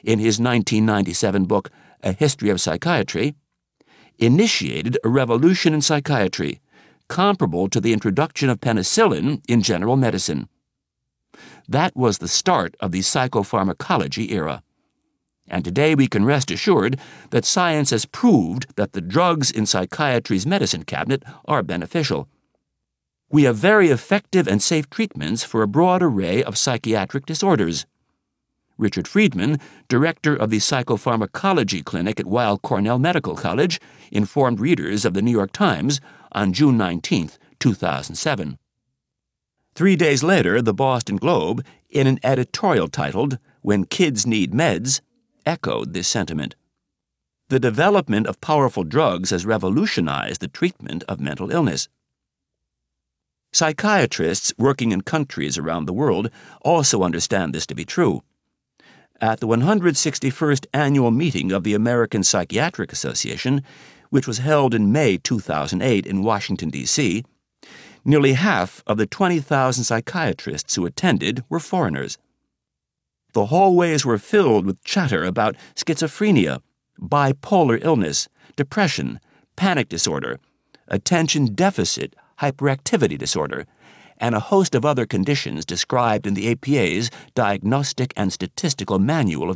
in his 1997 book, A History of Psychiatry, initiated a revolution in psychiatry, comparable to the introduction of penicillin in general medicine. That was the start of the psychopharmacology era. And today we can rest assured that science has proved that the drugs in psychiatry's medicine cabinet are beneficial. We have very effective and safe treatments for a broad array of psychiatric disorders. Richard Friedman, director of the Psychopharmacology Clinic at Weill Cornell Medical College, informed readers of the New York Times on June 19, 2007. 3 days later, the Boston Globe, in an editorial titled, "When Kids Need Meds," echoed this sentiment. The development of powerful drugs has revolutionized the treatment of mental illness. Psychiatrists working in countries around the world also understand this to be true. At the 161st annual meeting of the American Psychiatric Association, which was held in May 2008 in Washington, D.C., nearly half of the 20,000 psychiatrists who attended were foreigners. The hallways were filled with chatter about schizophrenia, bipolar illness, depression, panic disorder, attention deficit hyperactivity disorder, and a host of other conditions described in the APA's Diagnostic and Statistical Manual of